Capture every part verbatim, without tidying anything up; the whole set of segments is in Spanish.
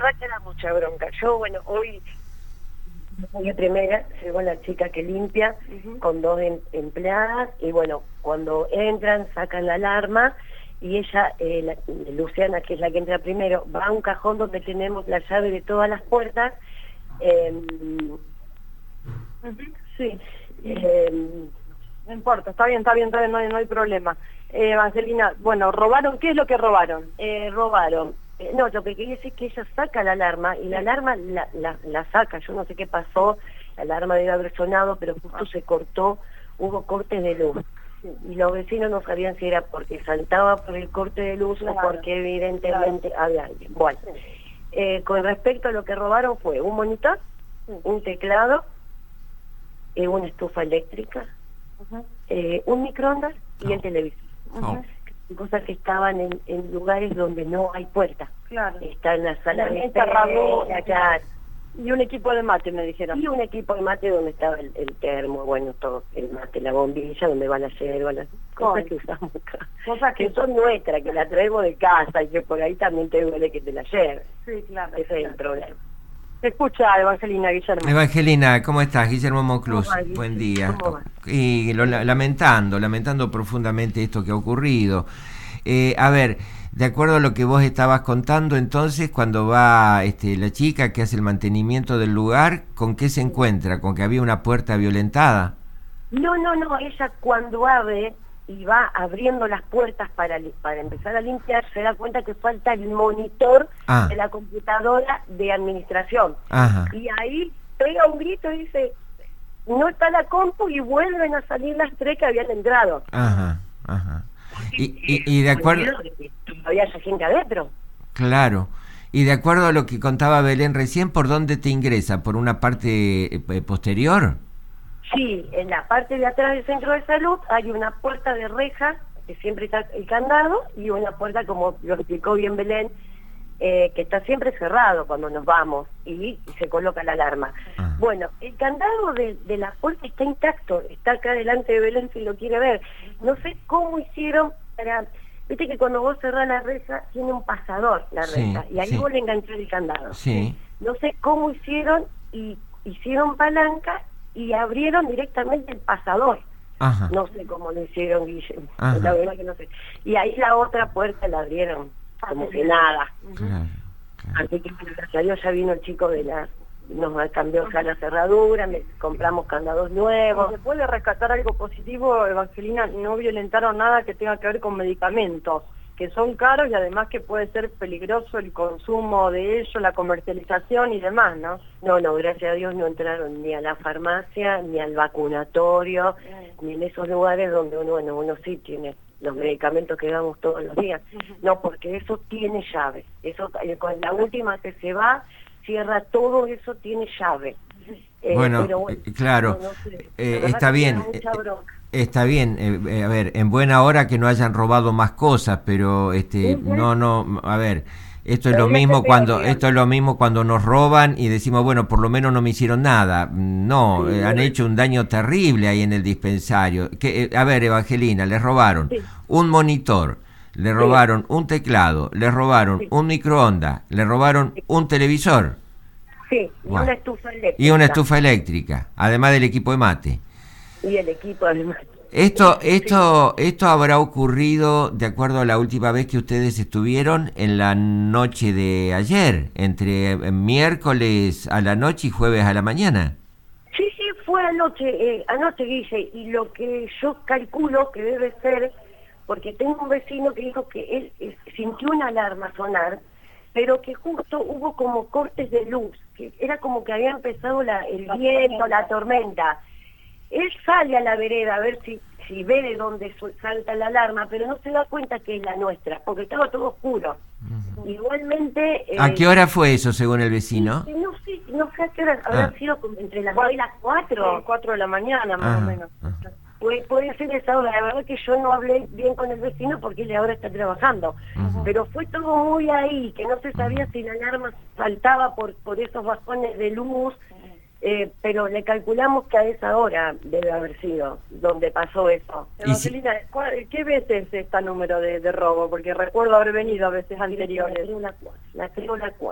verdad que era mucha bronca. Yo, bueno, hoy, hoy primera, llegó la chica que limpia, uh-huh. con dos em, empleadas, y bueno, cuando entran, sacan la alarma, y ella, eh, la, Luciana, que es la que entra primero, va a un cajón donde tenemos la llave de todas las puertas. Eh, uh-huh. Sí. Eh, no importa, está bien, está bien, está bien, no hay, no hay problema. Eh, Evangelina, bueno, ¿robaron? ¿Qué es lo que robaron? Eh, robaron. Eh, no, lo que quería decir es que ella saca la alarma, y la alarma la, la, la saca. Yo no sé qué pasó, la alarma debe haber sonado, pero justo se cortó, hubo cortes de luz. Y los vecinos no sabían si era porque saltaba por el corte de luz, claro, o porque evidentemente claro. había alguien. Bueno, eh, con respecto a lo que robaron fue un monitor, un teclado, eh, una estufa eléctrica, uh-huh. eh, un microondas y oh. el televisor. Uh-huh. Cosas que estaban en, en lugares donde no hay puerta. Claro. Está en la sala de espera, claro. Y un equipo de mate, me dijeron. Y un equipo de mate donde estaba el, el termo, bueno, todo, el mate, la bombilla, donde va la yerba, las cosas que usamos acá. Cosas que, que son nuestras, que la traemos de casa y que por ahí también te duele que te la lleves. Sí, claro. Ese claro. es el problema. Te escucha, Evangelina, Guillermo. Evangelina, ¿cómo estás? Guillermo Monclús, buen día. Y lo, lamentando, lamentando profundamente esto que ha ocurrido. Eh, a ver, de acuerdo a lo que vos estabas contando, entonces, cuando va este, la chica que hace el mantenimiento del lugar, ¿con qué se encuentra? ¿Con que había una puerta violentada? No, no, no, ella cuando abre y va abriendo las puertas para, para empezar a limpiar, se da cuenta que falta el monitor ah. de la computadora de administración. Ajá. Y ahí pega un grito y dice, no está la compu, y vuelven a salir las tres que habían entrado. Ajá, ajá. Y, y, y de acuerdo... Había gente adentro. Claro. Y de acuerdo a lo que contaba Belén recién, ¿por dónde te ingresa? ¿Por una parte eh, posterior? Sí, en la parte de atrás del centro de salud hay una puerta de reja, que siempre está el candado, y una puerta, como lo explicó bien Belén, eh, que está siempre cerrado cuando nos vamos, y, y se coloca la alarma. Ah. Bueno, el candado de, de la puerta está intacto, está acá delante de Belén si lo quiere ver. No sé cómo hicieron para... Viste que cuando vos cerrás la reja, tiene un pasador la reja, sí, y ahí sí. vos le enganchás el candado. Sí. No sé cómo hicieron, y hicieron palanca y abrieron directamente el pasador. Ajá. No sé cómo lo hicieron, Guillermo, la verdad que no sé. Y ahí la otra puerta la abrieron como que nada. Claro, claro. Así que gracias a Dios ya vino el chico de la... nos cambió ya la cerradura, me, compramos candados nuevos. ¿Se puede rescatar algo positivo, Evangelina? No violentaron nada que tenga que ver con medicamentos, que son caros y además que puede ser peligroso el consumo de ellos, la comercialización y demás, ¿no? No, no, gracias a Dios no entraron ni a la farmacia, ni al vacunatorio, ni en esos lugares donde uno, bueno, uno sí tiene los medicamentos que damos todos los días. No, porque eso tiene llave. Eso, con la última que se va, cierra todo, eso tiene llave. Eh, bueno, pero bueno, claro, no, no sé. eh, está bien. Está bien, eh, a ver, en buena hora que no hayan robado más cosas, pero este, uh-huh. no, no, a ver, esto es lo mismo cuando, esto es lo mismo cuando nos roban y decimos, bueno, por lo menos no me hicieron nada. No, sí, eh, han hecho un daño terrible ahí en el dispensario. Que, eh, a ver, Evangelina, les robaron sí. un monitor, le robaron sí. un teclado, le robaron sí. un microondas, le robaron sí. un televisor. Sí, y bueno. una estufa eléctrica. Y una estufa eléctrica, además del equipo de mate. Y el equipo además. Esto, esto, esto habrá ocurrido de acuerdo a la última vez que ustedes estuvieron en la noche de ayer, entre miércoles a la noche y jueves a la mañana. Sí, sí, fue anoche, eh, anoche Guille, y lo que yo calculo que debe ser, porque tengo un vecino que dijo que él eh, sintió una alarma sonar, pero que justo hubo como cortes de luz, que era como que había empezado la, el viento, la tormenta. Él sale a la vereda a ver si, si ve de dónde salta la alarma, pero no se da cuenta que es la nuestra, porque estaba todo oscuro. Uh-huh. Igualmente... Eh, ¿A qué hora fue eso, según el vecino? No, no sé, no sé a qué hora, ah. habrá sido entre las nueve y las cuatro. cuatro de la mañana, más ah, o menos. Ah. Puede, puede ser esa hora. La verdad que yo no hablé bien con el vecino porque él ahora está trabajando. Uh-huh. Pero fue todo muy ahí, que no se sabía uh-huh. si la alarma saltaba por, por esos bastones de luz. Eh, pero le calculamos que a esa hora debe haber sido donde pasó eso. Evangelina, si... ¿qué veces es este número de, de robo? Porque recuerdo haber venido a veces anteriores. La creo la cuatro. La creo la cuatro.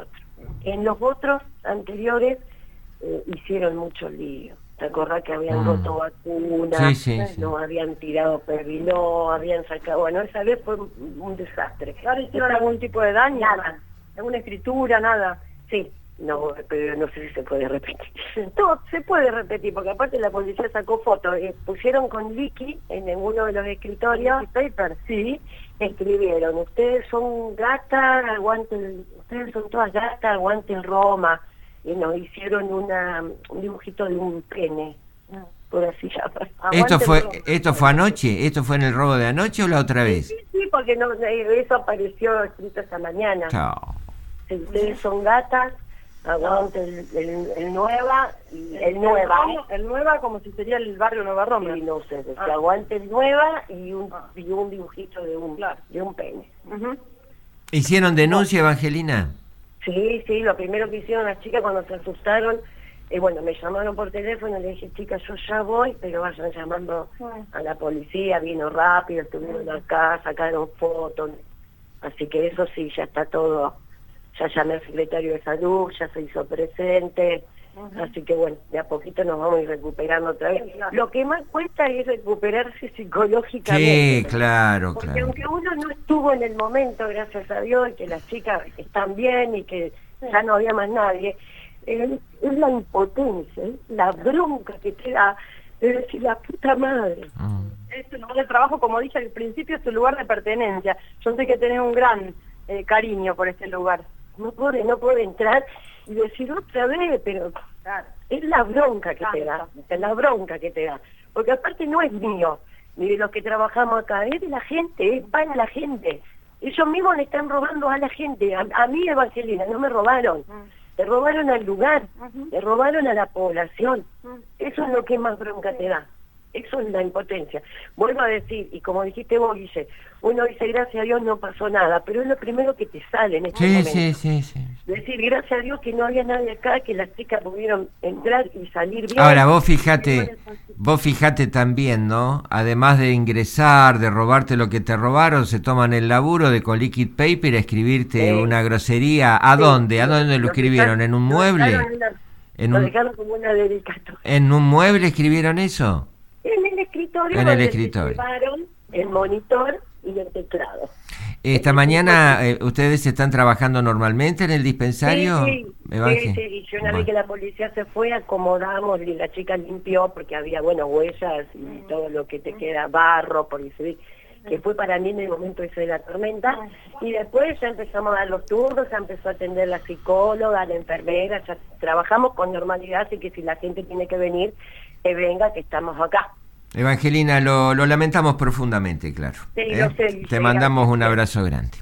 En los otros anteriores eh, hicieron mucho lío. ¿Te acordás que habían mm. roto vacunas? Sí, sí, sí. No habían tirado perviló, habían sacado... Bueno, esa vez fue un, un desastre. ¿Ahora hicieron algún tipo de daño? Nada. ¿Alguna escritura? Nada. Sí. No, pero no sé si se puede repetir. No, se puede repetir, porque aparte la policía sacó fotos. Eh, pusieron con Vicky en uno de los escritorios, paper, sí, escribieron, ustedes son gatas, aguanten, ustedes son todas gatas, aguanten Roma. Y nos hicieron una, un dibujito de un pene, por así llamarlo. ¿Esto fue, ¿Esto fue anoche? ¿Esto fue en el robo de anoche o la otra vez? Sí, sí, porque no, eso apareció escrito esta mañana. Chao. Si ustedes son gatas, aguante el, el, el Nueva, y el Nueva, el Nueva como si sería el barrio Nueva Roma. Sí, no sé, ah. que aguante el Nueva y un, ah. y un dibujito de un, claro. de un pene. Uh-huh. ¿Hicieron denuncia, Evangelina? Sí, sí, lo primero que hicieron las chicas cuando se asustaron, eh, bueno, me llamaron por teléfono, le dije, chicas, yo ya voy, pero vayan llamando a la policía, vino rápido, estuvieron acá, sacaron fotos, así que eso sí, ya está todo. Ya llamé al secretario de salud, ya se hizo presente, uh-huh. así que bueno, de a poquito nos vamos a ir recuperando otra vez. Lo que más cuesta es recuperarse psicológicamente. Sí, claro, porque claro. aunque uno no estuvo en el momento, gracias a Dios, y que las chicas están bien y que ya no había más nadie, eh, es la impotencia, ¿eh? La bronca que te da, es decir, la puta madre. Uh-huh. Es tu lugar de trabajo, como dije al principio, es tu lugar de pertenencia. Yo sé que tenés un gran eh, cariño por este lugar. No puede, no puede entrar y decir otra vez, pero claro, es la bronca que te da, es la bronca que te da, porque aparte no es mío, ni de los que trabajamos acá, es de la gente, es para la gente, ellos mismos le están robando a la gente, a, a mí Evangelina, no me robaron, uh-huh. le robaron al lugar, uh-huh. le robaron a la población, uh-huh. eso es lo que más bronca te da. Eso es la impotencia. Vuelvo a decir, y como dijiste vos, Guille, uno dice, gracias a Dios no pasó nada, pero es lo primero que te sale en este sí, momento. Sí, sí, sí. Decir, gracias a Dios que no había nadie acá, que las chicas pudieron entrar y salir bien. Ahora, vos fijate, vos fijate también, ¿no? Además de ingresar, de robarte lo que te robaron, se toman el laburo de con liquid paper escribirte sí. una grosería. ¿A sí. dónde? ¿A dónde lo, lo escribieron? ¿En un mueble? En la, ¿En lo un, dejaron como una dedicatoria. ¿En un mueble escribieron eso? En el escritorio, en el escritorio. Llevaron el monitor y el teclado. Esta el mañana eh, ustedes están trabajando normalmente en el dispensario. Sí, sí, sí, sí. Yo una bueno. vez que la policía se fue, acomodamos y la chica limpió porque había, bueno, huellas y mm. todo lo que te queda, barro, por decir, que fue para mí en el momento ese de la tormenta. Y después ya empezamos a dar los turnos, ya empezó a atender la psicóloga, la enfermera, ya trabajamos con normalidad, así que si la gente tiene que venir, que venga, que estamos acá. Evangelina, lo, lo lamentamos profundamente, claro. Sí, ¿eh? lo sé, Te mandamos un abrazo grande.